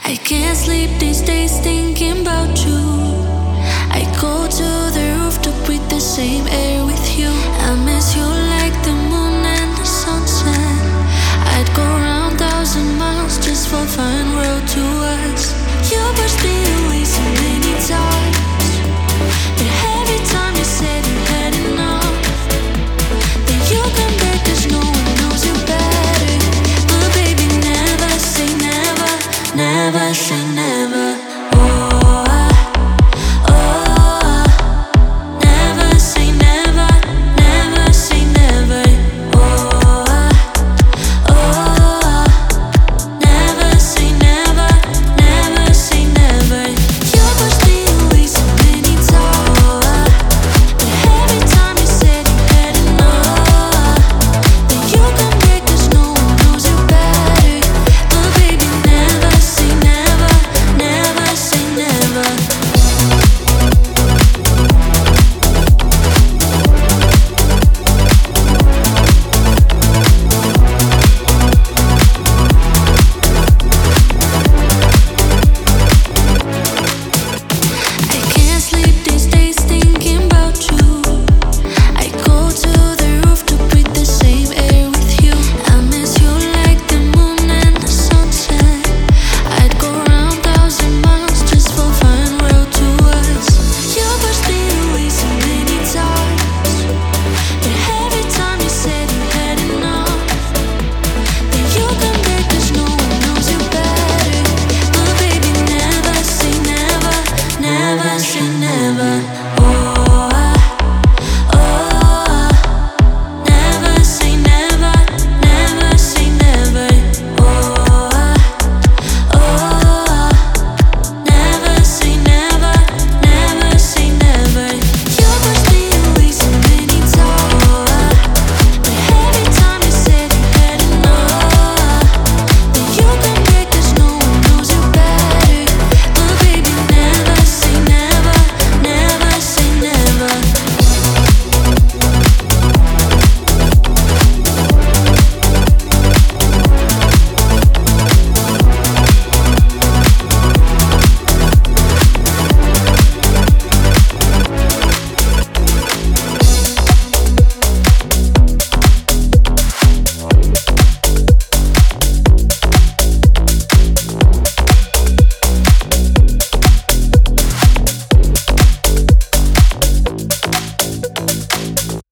I can't sleep these days thinking about you. I go to the roof to breathe the same air with you. I miss you like the moon and the sunset. I'd go around 1,000 miles just for fun road to us. You pushed me away.